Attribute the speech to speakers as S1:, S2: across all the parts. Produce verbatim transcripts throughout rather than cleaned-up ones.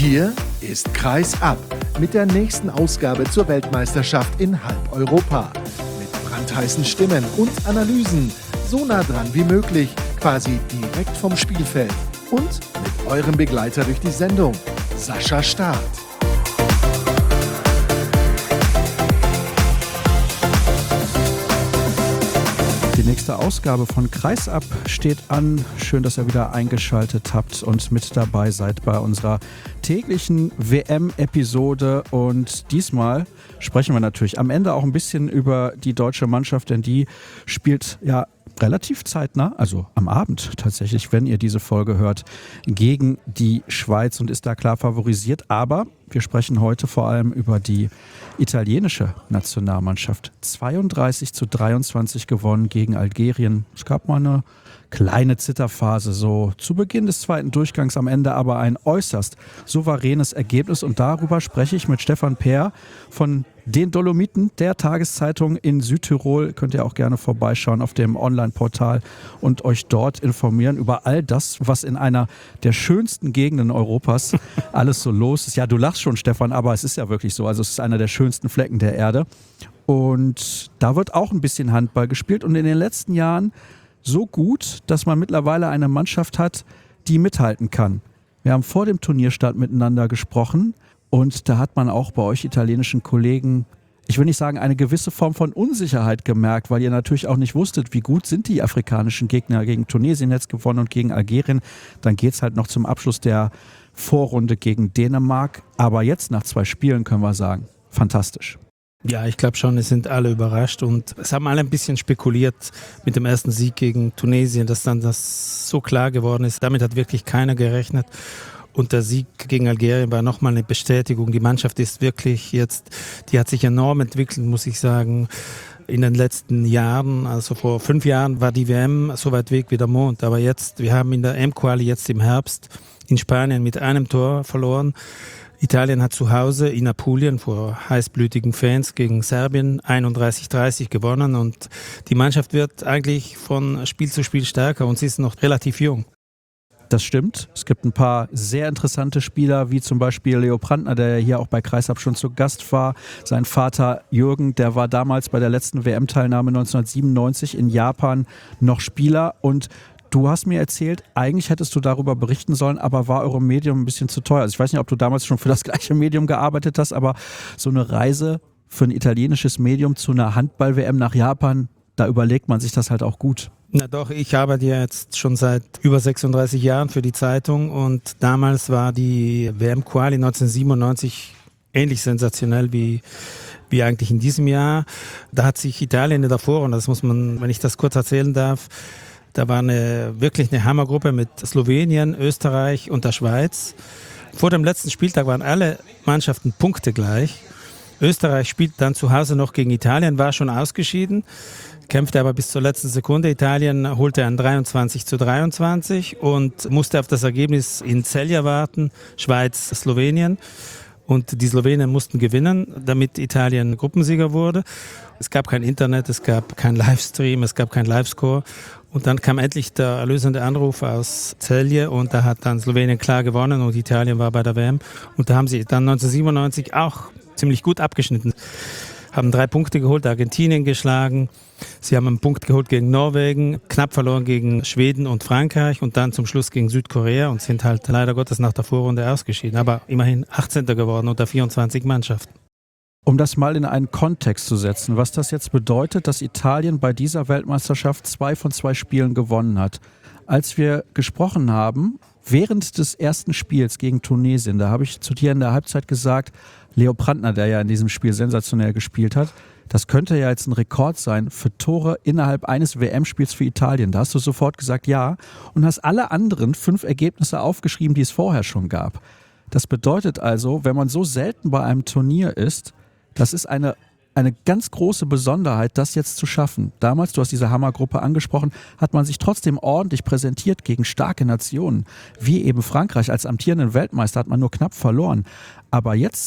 S1: Hier ist Kreis ab mit der nächsten Ausgabe zur Weltmeisterschaft in halb Europa. Mit brandheißen Stimmen und Analysen, so nah dran wie möglich, quasi direkt vom Spielfeld. Und mit eurem Begleiter durch die Sendung, Sascha Staat.
S2: Die nächste Ausgabe von Kreis ab steht an. Schön, dass ihr wieder eingeschaltet habt und mit dabei seid bei unserer täglichen W M-Episode. Und diesmal sprechen wir natürlich am Ende auch ein bisschen über die deutsche Mannschaft, denn die spielt ja relativ zeitnah, also am Abend tatsächlich, wenn ihr diese Folge hört, gegen die Schweiz und ist da klar favorisiert. Aber wir sprechen heute vor allem über die italienische Nationalmannschaft. zweiunddreißig zu dreiundzwanzig gewonnen gegen Algerien. Es gab mal eine kleine Zitterphase so zu Beginn des zweiten Durchgangs, am Ende aber ein äußerst souveränes Ergebnis. Und darüber spreche ich mit Stefan Peer von den Dolomiten, der Tageszeitung in Südtirol. Könnt ihr auch gerne vorbeischauen auf dem Online-Portal und euch dort informieren über all das, was in einer der schönsten Gegenden Europas alles so los ist. Ja, du lachst schon, Stefan, aber es ist ja wirklich so. Also es ist einer der schönsten Flecken der Erde. Und da wird auch ein bisschen Handball gespielt und in den letzten Jahren so gut, dass man mittlerweile eine Mannschaft hat, die mithalten kann. Wir haben vor dem Turnierstart miteinander gesprochen und da hat man auch bei euch italienischen Kollegen, ich will nicht sagen, eine gewisse Form von Unsicherheit gemerkt, weil ihr natürlich auch nicht wusstet, wie gut sind die afrikanischen Gegner. Gegen Tunesien jetzt gewonnen und gegen Algerien. Dann geht es halt noch zum Abschluss der Vorrunde gegen Dänemark. Aber jetzt nach zwei Spielen können wir sagen, fantastisch.
S3: Ja, ich glaube schon, es sind alle überrascht und es haben alle ein bisschen spekuliert mit dem ersten Sieg gegen Tunesien, dass dann das so klar geworden ist. Damit hat wirklich keiner gerechnet und der Sieg gegen Algerien war nochmal eine Bestätigung. Die Mannschaft ist wirklich jetzt, die hat sich enorm entwickelt, muss ich sagen, in den letzten Jahren. Also vor fünf Jahren war die W M so weit weg wie der Mond, aber jetzt, wir haben in der M-Quali jetzt im Herbst in Spanien mit einem Tor verloren. Italien hat zu Hause in Apulien vor heißblütigen Fans gegen Serbien einunddreißig dreißig gewonnen und die Mannschaft wird eigentlich von Spiel zu Spiel stärker und sie ist noch relativ jung.
S2: Das stimmt. Es gibt ein paar sehr interessante Spieler, wie zum Beispiel Leo Brandner, der hier auch bei Kreisab schon zu Gast war. Sein Vater Jürgen, der war damals bei der letzten W M-Teilnahme neunzehnhundertsiebenundneunzig in Japan noch Spieler und du hast mir erzählt, eigentlich hättest du darüber berichten sollen, aber war eurem Medium ein bisschen zu teuer. Also ich weiß nicht, ob du damals schon für das gleiche Medium gearbeitet hast, aber so eine Reise für ein italienisches Medium zu einer Handball-W M nach Japan, da überlegt man sich das halt auch gut.
S3: Na doch, ich arbeite ja jetzt schon seit über sechsunddreißig Jahren für die Zeitung und damals war die W M-Quali neunzehnhundertsiebenundneunzig ähnlich sensationell wie wie eigentlich in diesem Jahr. Da hat sich Italien davor, und das muss man, wenn ich das kurz erzählen darf, da war eine, wirklich eine Hammergruppe mit Slowenien, Österreich und der Schweiz. Vor dem letzten Spieltag waren alle Mannschaften punktegleich. Österreich spielt dann zu Hause noch gegen Italien, war schon ausgeschieden, kämpfte aber bis zur letzten Sekunde. Italien holte ein dreiundzwanzig zu dreiundzwanzig und musste auf das Ergebnis in Celje warten, Schweiz, Slowenien. Und die Slowenen mussten gewinnen, damit Italien Gruppensieger wurde. Es gab kein Internet, es gab kein Livestream, es gab kein Livescore. Und dann kam endlich der erlösende Anruf aus Celje und da hat dann Slowenien klar gewonnen und Italien war bei der W M. Und da haben sie dann neunzehnhundertsiebenundneunzig auch ziemlich gut abgeschnitten. Haben drei Punkte geholt, Argentinien geschlagen. Sie haben einen Punkt geholt gegen Norwegen, knapp verloren gegen Schweden und Frankreich und dann zum Schluss gegen Südkorea und sind halt leider Gottes nach der Vorrunde ausgeschieden. Aber immerhin achtzehnter geworden unter vierundzwanzig Mannschaften.
S2: Um das mal in einen Kontext zu setzen, was das jetzt bedeutet, dass Italien bei dieser Weltmeisterschaft zwei von zwei Spielen gewonnen hat. Als wir gesprochen haben, während des ersten Spiels gegen Tunesien, da habe ich zu dir in der Halbzeit gesagt, Leo Brandner, der ja in diesem Spiel sensationell gespielt hat, das könnte ja jetzt ein Rekord sein für Tore innerhalb eines W M-Spiels für Italien. Da hast du sofort gesagt, ja, und hast alle anderen fünf Ergebnisse aufgeschrieben, die es vorher schon gab. Das bedeutet also, wenn man so selten bei einem Turnier ist, das ist eine, eine ganz große Besonderheit, das jetzt zu schaffen. Damals, du hast diese Hammergruppe angesprochen, hat man sich trotzdem ordentlich präsentiert gegen starke Nationen. Wie eben Frankreich als amtierenden Weltmeister hat man nur knapp verloren. Aber jetzt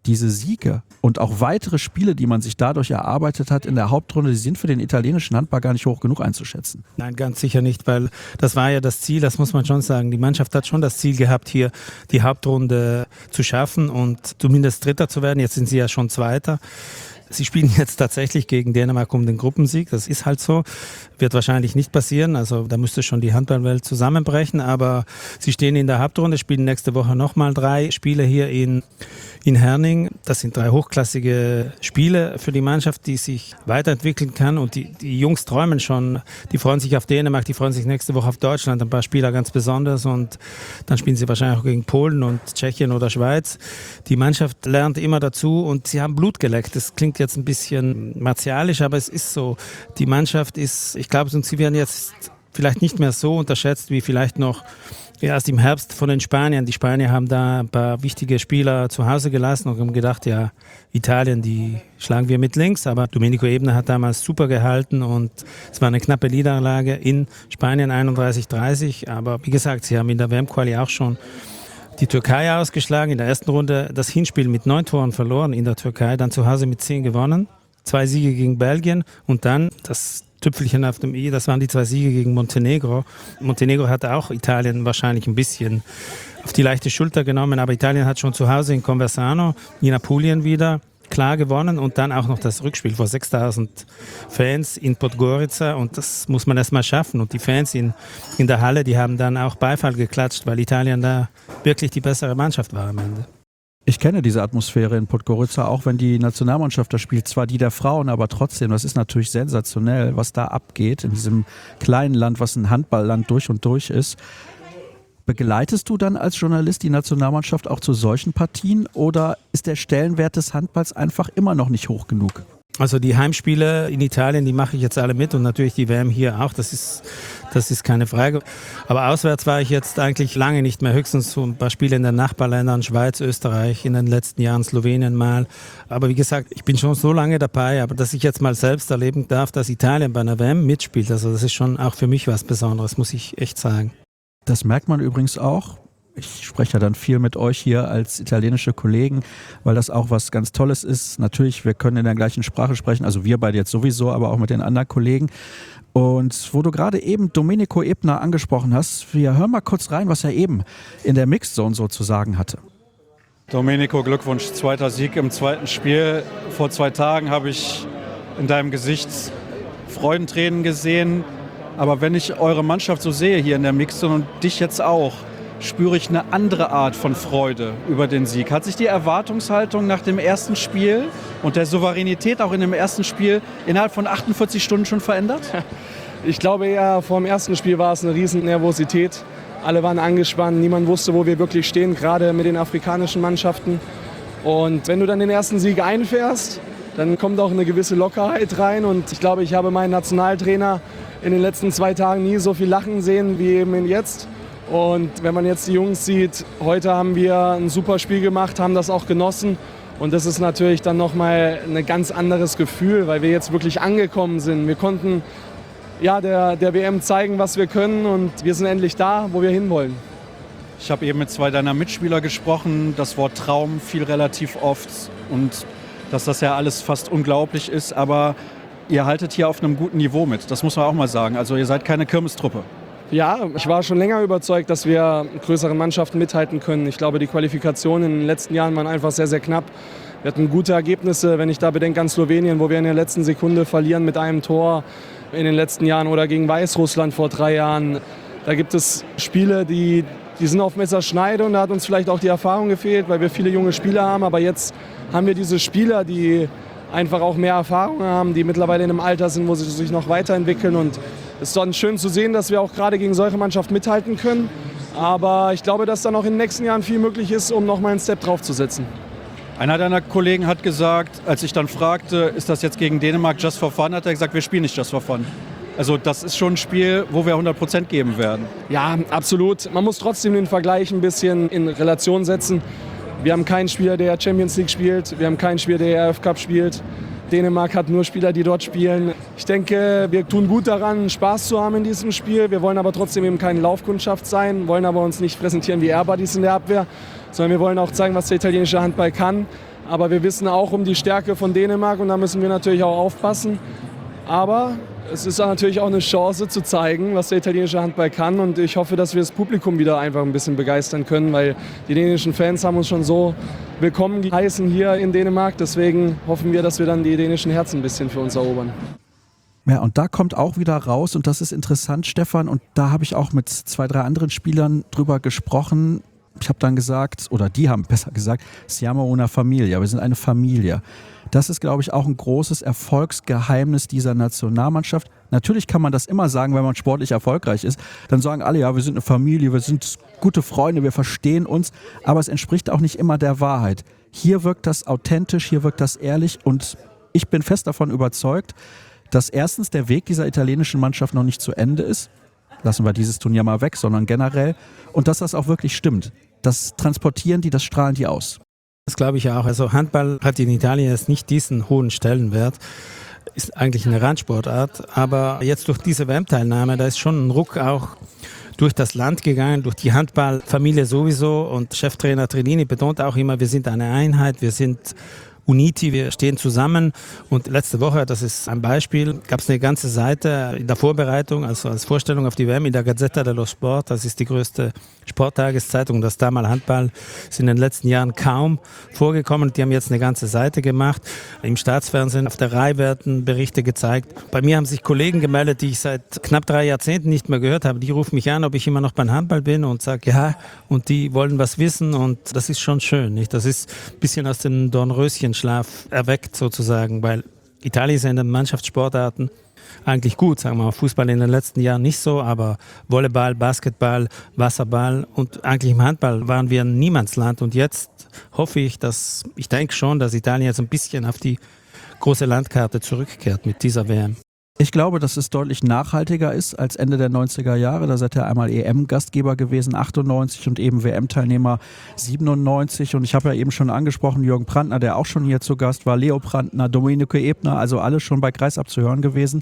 S2: diese Siege und auch weitere Spiele, die man sich dadurch erarbeitet hat in der Hauptrunde, die sind für den italienischen Handball gar nicht hoch genug einzuschätzen.
S3: Nein, ganz sicher nicht, weil das war ja das Ziel, das muss man schon sagen. Die Mannschaft hat schon das Ziel gehabt, hier die Hauptrunde zu schaffen und zumindest Dritter zu werden. Jetzt sind sie ja schon Zweiter. Sie spielen jetzt tatsächlich gegen Dänemark um den Gruppensieg. Das ist halt so. Wird wahrscheinlich nicht passieren. Also da müsste schon die Handballwelt zusammenbrechen. Aber sie stehen in der Hauptrunde, spielen nächste Woche nochmal drei Spiele hier in, in Herning. Das sind drei hochklassige Spiele für die Mannschaft, die sich weiterentwickeln kann. Und die, die Jungs träumen schon. Die freuen sich auf Dänemark, die freuen sich nächste Woche auf Deutschland. Ein paar Spieler ganz besonders. Und dann spielen sie wahrscheinlich auch gegen Polen und Tschechien oder Schweiz. Die Mannschaft lernt immer dazu und sie haben Blut geleckt. Das klingt jetzt ein bisschen martialisch, aber es ist so. Die Mannschaft ist, ich glaube, sie werden jetzt vielleicht nicht mehr so unterschätzt wie vielleicht noch erst im Herbst von den Spaniern. Die Spanier haben da ein paar wichtige Spieler zu Hause gelassen und haben gedacht, ja, Italien, die schlagen wir mit links. Aber Domenico Ebner hat damals super gehalten und es war eine knappe Niederlage in Spanien, einunddreißig dreißig. Aber wie gesagt, sie haben in der W M-Quali auch schon die Türkei ausgeschlagen. In der ersten Runde das Hinspiel mit neun Toren verloren in der Türkei, dann zu Hause mit zehn gewonnen. Zwei Siege gegen Belgien und dann das Tüpfelchen auf dem i, das waren die zwei Siege gegen Montenegro. Montenegro hatte auch Italien wahrscheinlich ein bisschen auf die leichte Schulter genommen, aber Italien hat schon zu Hause in Conversano, in Apulien wieder klar gewonnen und dann auch noch das Rückspiel vor sechstausend Fans in Podgorica und das muss man erst mal schaffen und die Fans in, in der Halle, die haben dann auch Beifall geklatscht, weil Italien da wirklich die bessere Mannschaft war am Ende.
S2: Ich kenne diese Atmosphäre in Podgorica, auch wenn die Nationalmannschaft da spielt, zwar die der Frauen, aber trotzdem, das ist natürlich sensationell, was da abgeht in diesem kleinen Land, was ein Handballland durch und durch ist. Begleitest du dann als Journalist die Nationalmannschaft auch zu solchen Partien oder ist der Stellenwert des Handballs einfach immer noch nicht hoch genug?
S3: Also die Heimspiele in Italien, die mache ich jetzt alle mit und natürlich die W M hier auch, das ist, das ist keine Frage. Aber auswärts war ich jetzt eigentlich lange nicht mehr, höchstens so ein paar Spiele in den Nachbarländern, Schweiz, Österreich, in den letzten Jahren Slowenien mal. Aber wie gesagt, ich bin schon so lange dabei, aber dass ich jetzt mal selbst erleben darf, dass Italien bei einer W M mitspielt, also das ist schon auch für mich was Besonderes, muss ich echt sagen.
S2: Das merkt man übrigens auch. Ich spreche ja dann viel mit euch hier als italienische Kollegen, weil das auch was ganz Tolles ist. Natürlich, wir können in der gleichen Sprache sprechen, also wir beide jetzt sowieso, aber auch mit den anderen Kollegen. Und wo du gerade eben Domenico Ebner angesprochen hast, wir hören mal kurz rein, was er eben in der Mixed Zone so zu sagen hatte.
S4: Domenico, Glückwunsch, zweiter Sieg im zweiten Spiel. Vor zwei Tagen habe ich in deinem Gesicht Freudentränen gesehen. Aber wenn ich eure Mannschaft so sehe hier in der Mixed Zone und dich jetzt auch, spüre ich eine andere Art von Freude über den Sieg. Hat sich die Erwartungshaltung nach dem ersten Spiel und der Souveränität auch in dem ersten Spiel innerhalb von achtundvierzig Stunden schon verändert?
S5: Ich glaube ja, vor dem ersten Spiel war es eine riesen Nervosität. Alle waren angespannt, niemand wusste, wo wir wirklich stehen, gerade mit den afrikanischen Mannschaften. Und wenn du dann den ersten Sieg einfährst, dann kommt auch eine gewisse Lockerheit rein. Und ich glaube, ich habe meinen Nationaltrainer in den letzten zwei Tagen nie so viel lachen sehen wie eben jetzt. Und wenn man jetzt die Jungs sieht, heute haben wir ein super Spiel gemacht, haben das auch genossen. Und das ist natürlich dann nochmal ein ganz anderes Gefühl, weil wir jetzt wirklich angekommen sind. Wir konnten ja, der, der W M zeigen, was wir können und wir sind endlich da, wo wir hinwollen.
S4: Ich habe eben mit zwei deiner Mitspieler gesprochen. Das Wort Traum fiel relativ oft und dass das ja alles fast unglaublich ist. Aber ihr haltet hier auf einem guten Niveau mit, das muss man auch mal sagen. Also ihr seid keine Kirmestruppe.
S5: Ja, ich war schon länger überzeugt, dass wir größeren Mannschaften mithalten können. Ich glaube, die Qualifikationen in den letzten Jahren waren einfach sehr, sehr knapp. Wir hatten gute Ergebnisse, wenn ich da bedenke an Slowenien, wo wir in der letzten Sekunde verlieren mit einem Tor in den letzten Jahren oder gegen Weißrussland vor drei Jahren. Da gibt es Spiele, die, die sind auf Messerschneide und da hat uns vielleicht auch die Erfahrung gefehlt, weil wir viele junge Spieler haben. Aber jetzt haben wir diese Spieler, die einfach auch mehr Erfahrung haben, die mittlerweile in einem Alter sind, wo sie sich noch weiterentwickeln. Und es ist dann schön zu sehen, dass wir auch gerade gegen solche Mannschaften mithalten können. Aber ich glaube, dass dann auch in den nächsten Jahren viel möglich ist, um noch mal einen Step draufzusetzen.
S4: Einer deiner Kollegen hat gesagt, als ich dann fragte, ist das jetzt gegen Dänemark just for fun, hat er gesagt, wir spielen nicht just for fun. Also das ist schon ein Spiel, wo wir hundert Prozent geben werden.
S5: Ja, absolut. Man muss trotzdem den Vergleich ein bisschen in Relation setzen. Wir haben keinen Spieler, der Champions League spielt. Wir haben keinen Spieler, der R F Cup spielt. Dänemark hat nur Spieler, die dort spielen. Ich denke, wir tun gut daran, Spaß zu haben in diesem Spiel. Wir wollen aber trotzdem eben keine Laufkundschaft sein, wollen aber uns nicht präsentieren wie Airbuddies in der Abwehr, sondern wir wollen auch zeigen, was der italienische Handball kann. Aber wir wissen auch um die Stärke von Dänemark und da müssen wir natürlich auch aufpassen. Aber es ist natürlich auch eine Chance zu zeigen, was der italienische Handball kann. Und ich hoffe, dass wir das Publikum wieder einfach ein bisschen begeistern können, weil die dänischen Fans haben uns schon so willkommen geheißen hier in Dänemark. Deswegen hoffen wir, dass wir dann die dänischen Herzen ein bisschen für uns erobern.
S2: Ja, und da kommt auch wieder raus, und das ist interessant, Stefan, und da habe ich auch mit zwei, drei anderen Spielern drüber gesprochen. Ich habe dann gesagt, oder die haben besser gesagt, siamo una familia, wir sind eine Familie. Das ist, glaube ich, auch ein großes Erfolgsgeheimnis dieser Nationalmannschaft. Natürlich kann man das immer sagen, wenn man sportlich erfolgreich ist. Dann sagen alle, ja, wir sind eine Familie, wir sind gute Freunde, wir verstehen uns. Aber es entspricht auch nicht immer der Wahrheit. Hier wirkt das authentisch, hier wirkt das ehrlich, und ich bin fest davon überzeugt, dass erstens der Weg dieser italienischen Mannschaft noch nicht zu Ende ist. Lassen wir dieses Turnier mal weg, sondern generell. Und dass das auch wirklich stimmt. Das transportieren die, das strahlen die aus.
S3: Das glaube ich auch. Also Handball hat in Italien jetzt nicht diesen hohen Stellenwert. Ist eigentlich eine Randsportart. Aber jetzt durch diese W M-Teilnahme, da ist schon ein Ruck auch durch das Land gegangen, durch die Handballfamilie sowieso. Und Cheftrainer Trellini betont auch immer, wir sind eine Einheit, wir sind Uniti, wir stehen zusammen. Und letzte Woche, das ist ein Beispiel, gab es eine ganze Seite in der Vorbereitung, also als Vorstellung auf die W M in der Gazzetta dello Sport. Das ist die größte Sporttageszeitung. Das Damal Handball ist in den letzten Jahren kaum vorgekommen. Die haben jetzt eine ganze Seite gemacht. Im Staatsfernsehen auf der Rai werden Berichte gezeigt. Bei mir haben sich Kollegen gemeldet, die ich seit knapp drei Jahrzehnten nicht mehr gehört habe. Die rufen mich an, ob ich immer noch beim Handball bin, und sage ja. Und die wollen was wissen, und das ist schon schön, nicht? Das ist ein bisschen aus dem Dornröschenschlaf erweckt sozusagen, weil Italien ist in den Mannschaftssportarten eigentlich gut, sagen wir mal. Fußball in den letzten Jahren nicht so, aber Volleyball, Basketball, Wasserball und eigentlich im Handball waren wir ein Niemandsland, und jetzt hoffe ich, dass, ich denke schon, dass Italien jetzt ein bisschen auf die große Landkarte zurückkehrt mit dieser W M.
S2: Ich glaube, dass es deutlich nachhaltiger ist als Ende der neunziger Jahre. Da seid ihr einmal E M-Gastgeber gewesen, achtundneunzig, und eben W M-Teilnehmer siebenundneunzig. Und ich habe ja eben schon angesprochen, Jürgen Brandner, der auch schon hier zu Gast war, Leo Brandner, Domenico Ebner, also alle schon bei Kreisab zu hören gewesen.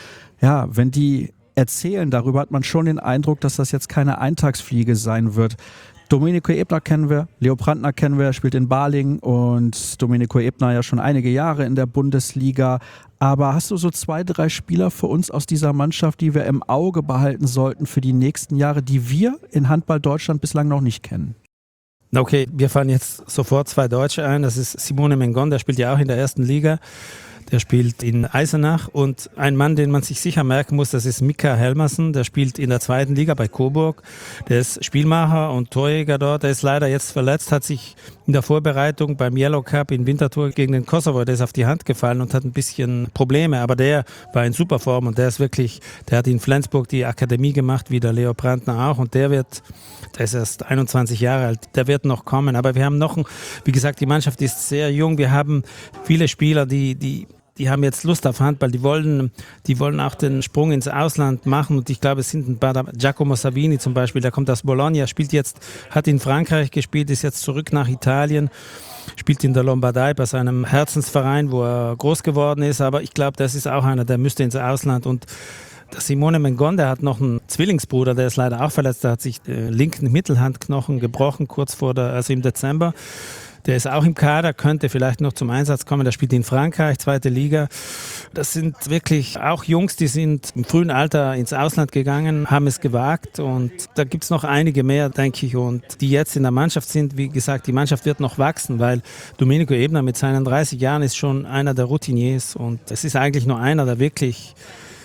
S2: Ja, wenn die erzählen darüber, hat man schon den Eindruck, dass das jetzt keine Eintagsfliege sein wird. Domenico Ebner kennen wir, Leo Brandner kennen wir, spielt in Balingen, und Domenico Ebner ja schon einige Jahre in der Bundesliga. Aber hast du so zwei, drei Spieler für uns aus dieser Mannschaft, die wir im Auge behalten sollten für die nächsten Jahre, die wir in Handball Deutschland bislang noch nicht kennen?
S3: Okay, wir fahren jetzt sofort zwei Deutsche ein. Das ist Simone Mengon, der spielt ja auch in der ersten Liga. Der spielt in Eisenach, und ein Mann, den man sich sicher merken muss, das ist Mika Helmersen, der spielt in der zweiten Liga bei Coburg. Der ist Spielmacher und Torjäger dort. Der ist leider jetzt verletzt, hat sich in der Vorbereitung beim Yellow Cup in Winterthur gegen den Kosovo, der ist auf die Hand gefallen und hat ein bisschen Probleme, aber der war in super Form, und der ist wirklich, der hat in Flensburg die Akademie gemacht, wie der Leo Brandner auch, und der wird, der ist erst einundzwanzig Jahre alt, der wird noch kommen. Aber wir haben noch, wie gesagt, die Mannschaft ist sehr jung, wir haben viele Spieler, die, die Die haben jetzt Lust auf Handball, die wollen, die wollen auch den Sprung ins Ausland machen, und ich glaube, es sind ein paar, Giacomo Savini zum Beispiel, der kommt aus Bologna, spielt jetzt, hat in Frankreich gespielt, ist jetzt zurück nach Italien, spielt in der Lombardei bei seinem Herzensverein, wo er groß geworden ist, aber ich glaube, das ist auch einer, der müsste ins Ausland. Und der Simone Mengon, der hat noch einen Zwillingsbruder, der ist leider auch verletzt, der hat sich den linken Mittelhandknochen gebrochen, kurz vor der, also im Dezember. Der ist auch im Kader, könnte vielleicht noch zum Einsatz kommen. Der spielt in Frankreich, zweite Liga. Das sind wirklich auch Jungs, die sind im frühen Alter ins Ausland gegangen, haben es gewagt. Und da gibt es noch einige mehr, denke ich, und die jetzt in der Mannschaft sind. Wie gesagt, die Mannschaft wird noch wachsen, weil Domenico Ebner mit seinen dreißig Jahren ist schon einer der Routiniers. Und es ist eigentlich nur einer, der wirklich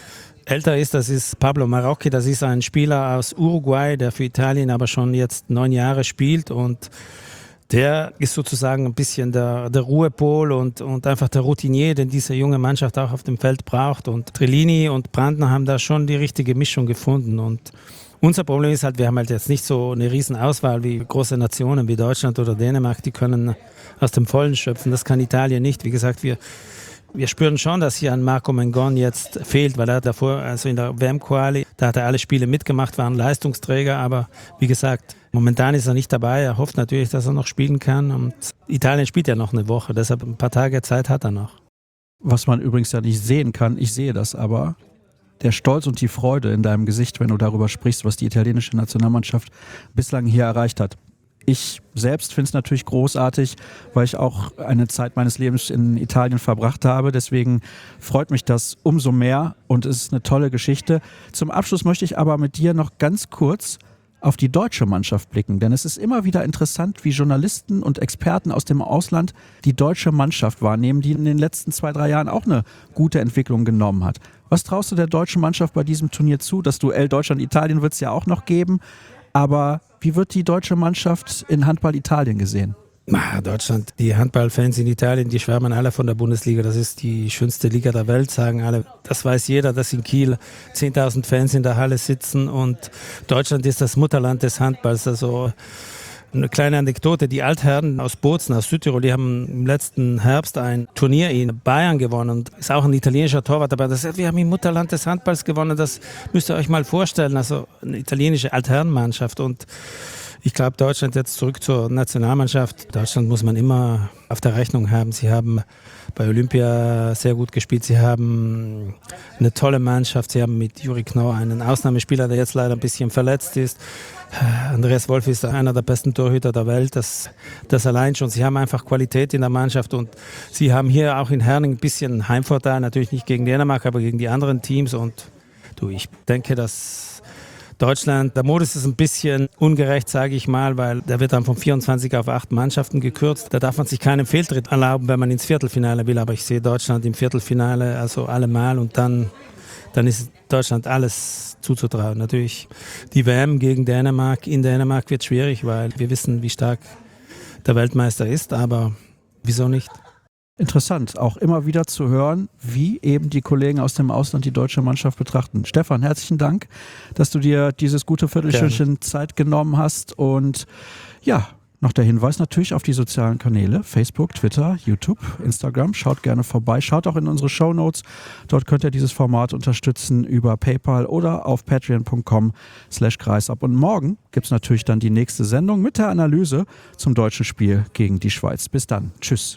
S3: älter ist. Das ist Pablo Marocchi. Das ist ein Spieler aus Uruguay, der für Italien aber schon jetzt neun Jahre spielt, und der ist sozusagen ein bisschen der, der Ruhepol und, und einfach der Routinier, den diese junge Mannschaft auch auf dem Feld braucht. Und Trellini und Brandner haben da schon die richtige Mischung gefunden. Und unser Problem ist halt, wir haben halt jetzt nicht so eine riesen Auswahl wie große Nationen wie Deutschland oder Dänemark, die können aus dem Vollen schöpfen. Das kann Italien nicht. Wie gesagt, wir, wir spüren schon, dass hier ein Marco Mengon jetzt fehlt, weil er davor, also in der W M-Quali, da hat er alle Spiele mitgemacht, war ein Leistungsträger, aber wie gesagt, momentan ist er nicht dabei. Er hofft natürlich, dass er noch spielen kann. Und Italien spielt ja noch eine Woche, deshalb ein paar Tage Zeit hat er noch.
S2: Was man übrigens ja nicht sehen kann, ich sehe das aber, der Stolz und die Freude in deinem Gesicht, wenn du darüber sprichst, was die italienische Nationalmannschaft bislang hier erreicht hat. Ich selbst finde es natürlich großartig, weil ich auch eine Zeit meines Lebens in Italien verbracht habe. Deswegen freut mich das umso mehr und es ist eine tolle Geschichte. Zum Abschluss möchte ich aber mit dir noch ganz kurz auf die deutsche Mannschaft blicken, denn es ist immer wieder interessant, wie Journalisten und Experten aus dem Ausland die deutsche Mannschaft wahrnehmen, die in den letzten zwei, drei Jahren auch eine gute Entwicklung genommen hat. Was traust du der deutschen Mannschaft bei diesem Turnier zu? Das Duell Deutschland-Italien wird es ja auch noch geben, aber wie wird die deutsche Mannschaft in Handball Italien gesehen?
S3: Ah, Deutschland, die Handballfans in Italien, die schwärmen alle von der Bundesliga. Das ist die schönste Liga der Welt, sagen alle. Das weiß jeder, dass in Kiel zehntausend Fans in der Halle sitzen und Deutschland ist das Mutterland des Handballs. Also eine kleine Anekdote, die Altherren aus Bozen, aus Südtirol, die haben im letzten Herbst ein Turnier in Bayern gewonnen und ist auch ein italienischer Torwart dabei. Das sagt, wir haben im Mutterland des Handballs gewonnen, das müsst ihr euch mal vorstellen. Also eine italienische Altherrenmannschaft und ich glaube, Deutschland jetzt zurück zur Nationalmannschaft. Deutschland muss man immer auf der Rechnung haben. Sie haben bei Olympia sehr gut gespielt. Sie haben eine tolle Mannschaft. Sie haben mit Juri Knorr einen Ausnahmespieler, der jetzt leider ein bisschen verletzt ist. Andreas Wolf ist einer der besten Torhüter der Welt. Das, das allein schon. Sie haben einfach Qualität in der Mannschaft und sie haben hier auch in Herning ein bisschen Heimvorteil. Natürlich nicht gegen Dänemark, aber gegen die anderen Teams. Und du, ich denke, dass Deutschland, der Modus ist ein bisschen ungerecht, sage ich mal, weil der wird dann von vierundzwanzig auf acht Mannschaften gekürzt. Da darf man sich keinen Fehltritt erlauben, wenn man ins Viertelfinale will. Aber ich sehe Deutschland im Viertelfinale, also allemal und dann, dann ist Deutschland alles zuzutrauen. Natürlich die W M gegen Dänemark, in Dänemark wird schwierig, weil wir wissen, wie stark der Weltmeister ist, aber wieso nicht?
S2: Interessant, auch immer wieder zu hören, wie eben die Kollegen aus dem Ausland die deutsche Mannschaft betrachten. Stefan, herzlichen Dank, dass du dir dieses gute Viertelstündchen Zeit genommen hast. Und ja, noch der Hinweis natürlich auf die sozialen Kanäle, Facebook, Twitter, YouTube, Instagram. Schaut gerne vorbei, schaut auch in unsere Shownotes. Dort könnt ihr dieses Format unterstützen über PayPal oder auf patreon punkt com slash kreisab. Und morgen gibt es natürlich dann die nächste Sendung mit der Analyse zum deutschen Spiel gegen die Schweiz. Bis dann, tschüss.